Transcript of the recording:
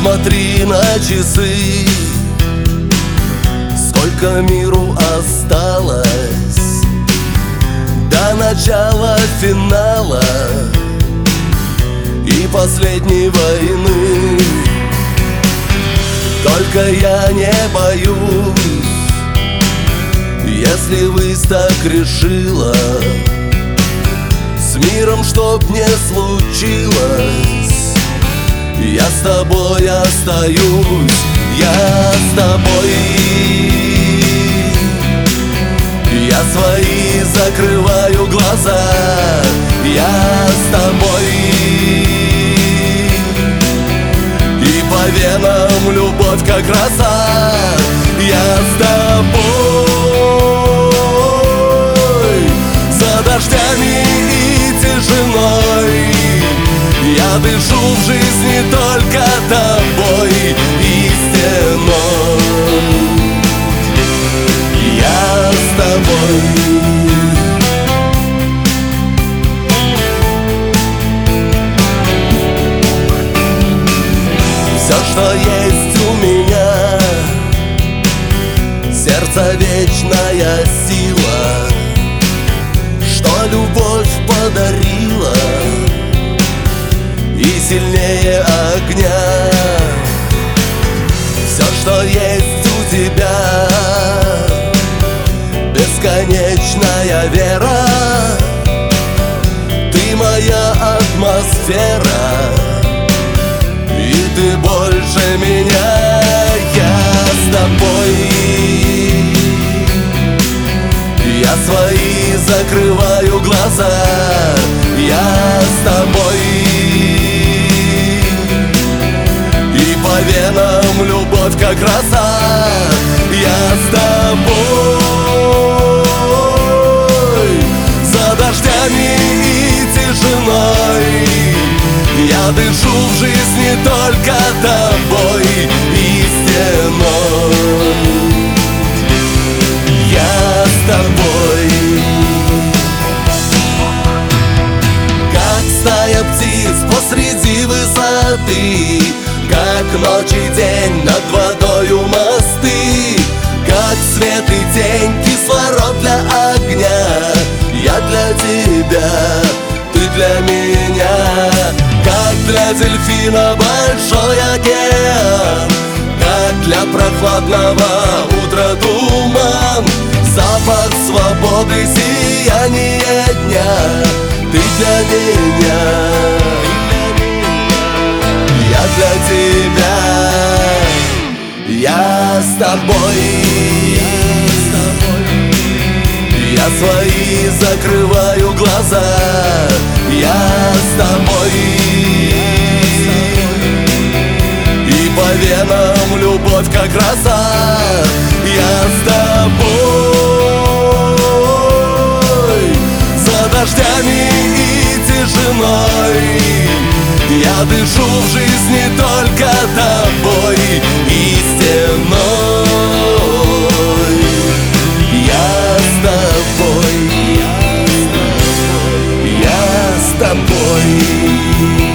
Посмотри на часы, сколько миру осталось до начала финала и последней войны. Только я не боюсь, если высь так решила, с миром чтоб не случилось, я с тобой остаюсь, я с тобой. Я свои закрываю глаза, я с тобой. И по венам любовь как роса, я с тобой. За дождями и тишиной я дышу в жизни только тобой и стеной. Я с тобой. Все, что есть у меня, сердце вечная сила, что любовь подарила и сильнее огня. Все, что есть у тебя, бесконечная вера, ты моя атмосфера, и ты больше меня. Я с тобой. Я свои закрываю глаза, я с тобой. И по венам любовь как роса, я с тобой. За дождями и тишиной я дышу в жизни только тобой и стеной. Я с тобой. Как стая птиц посреди высоты, как ночь и день над водою мосты, как свет и тень, кислород для огня. Я для тебя, ты для меня. Как для дельфина большой океан, как для прохладного утра туман, запах свободы, сияние дня. Ты для меня, я для тебя. Я с тобой. Я свои закрываю глаза, я с тобой. И по венам любовь как роса, я с тобой. За дождями и тишиной я дышу в жизни только тобой и стеной. Я с тобой. Я с тобой.